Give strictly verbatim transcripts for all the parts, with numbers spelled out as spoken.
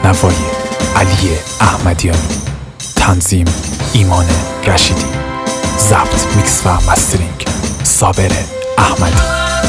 نوای علی احمدیانی، تنظیم ایمان رشیدی، ضبط میکس و مسترینگ صابر احمدی.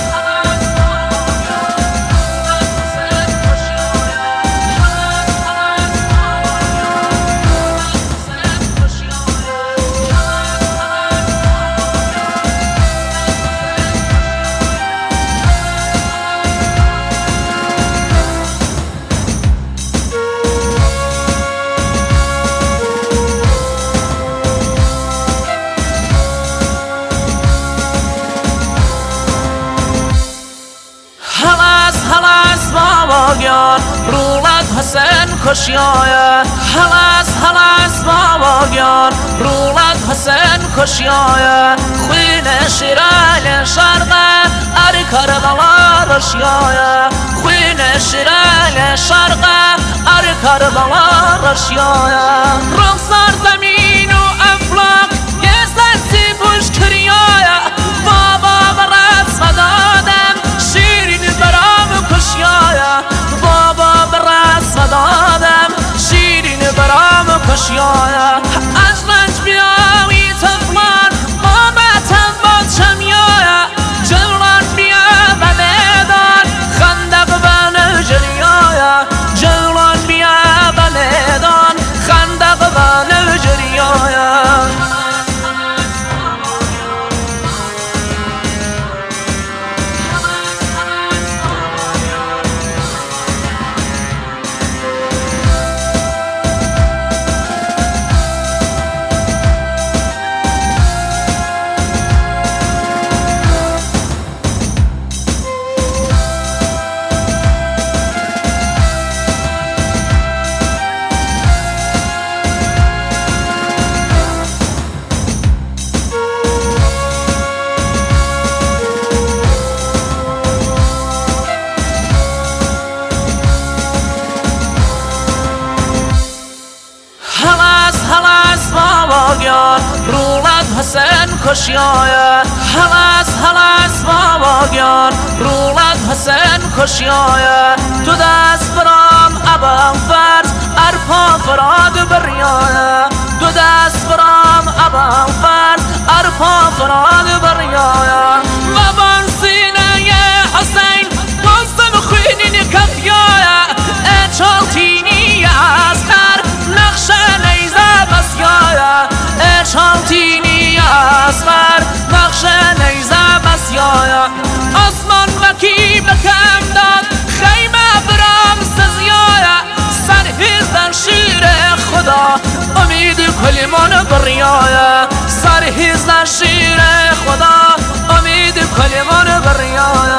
رولت حسین کشیایه هلاس هلاس بابا گیان رولت حسین کشیایه خوین شیرال شرقه اری کربلا رشیایه خوین شیرال شرقه اری کربلا رشیایه رخسار زمین و افلاک یه سنسی بوش کریایه بابا برات صدادم شیرین برام کشیایه دادم شیرین برام کشیایه از رنج بیاوی تفلان بابتم با چمیایه جلان بیا و میدان خندق و نجریایه جلان بیا و میدان خندق و نجریایه رولت حسین کشیایه هلاس هلاس بابا گیان رولت حسین کشیایه تو دست برام ابا فرز ارپا فراد بریایه تو دست برام ابا فرز ارپا فراد بریایه و بان سینه حسین بازم خوینین کفیایه اچالتینی اسکر نقشه نیزه بسیایه اچالتینی اسکر نقشه نیزه بسیایه آسمان وکی بکم داد خیمه برام سزیایه سرهیزن شیر خدا امید کلمان بریایه سرهیزن شیر خدا امید کلمان بریایه